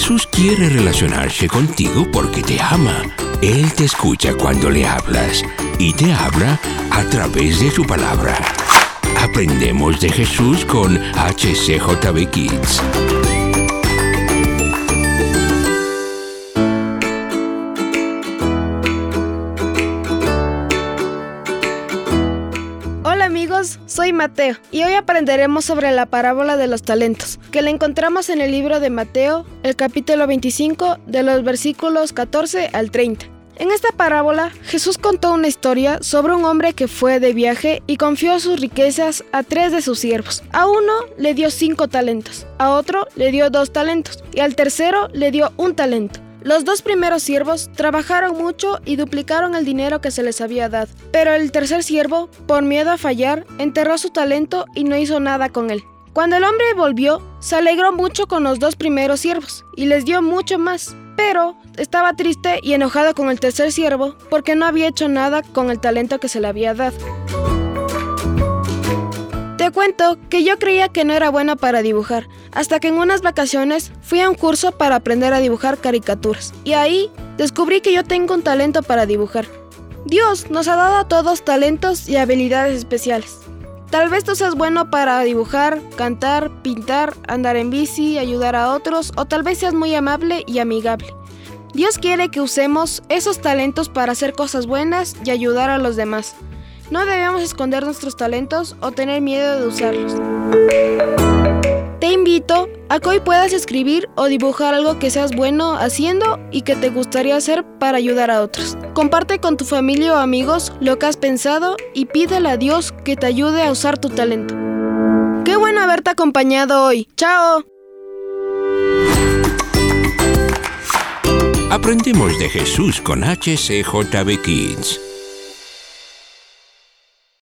Jesús quiere relacionarse contigo porque te ama. Él te escucha cuando le hablas y te habla a través de su palabra. Aprendemos de Jesús con HCJB Kids. Hola amigos, soy Mateo y hoy aprenderemos sobre la parábola de los talentos, que la encontramos en el libro de Mateo, el capítulo 25, de los versículos 14 al 30. En esta parábola, Jesús contó una historia sobre un hombre que fue de viaje y confió sus riquezas a 3 de sus siervos. A uno le dio 5 talentos, a otro le dio 2 talentos y al tercero le dio 1 talento. Los 2 primeros siervos trabajaron mucho y duplicaron el dinero que se les había dado, pero el tercer siervo, por miedo a fallar, enterró su talento y no hizo nada con él. Cuando el hombre volvió, se alegró mucho con los 2 primeros siervos y les dio mucho más, pero estaba triste y enojado con el tercer siervo porque no había hecho nada con el talento que se le había dado. Te cuento que yo creía que no era buena para dibujar, hasta que en unas vacaciones fui a un curso para aprender a dibujar caricaturas, y ahí descubrí que yo tengo un talento para dibujar. Dios nos ha dado a todos talentos y habilidades especiales. Tal vez tú seas bueno para dibujar, cantar, pintar, andar en bici, ayudar a otros, o tal vez seas muy amable y amigable. Dios quiere que usemos esos talentos para hacer cosas buenas y ayudar a los demás. No debemos esconder nuestros talentos o tener miedo de usarlos. Te invito a que hoy puedas escribir o dibujar algo que seas bueno haciendo y que te gustaría hacer para ayudar a otros. Comparte con tu familia o amigos lo que has pensado y pídele a Dios que te ayude a usar tu talento. ¡Qué bueno haberte acompañado hoy! ¡Chao! Aprendemos de Jesús con HCJB Kids.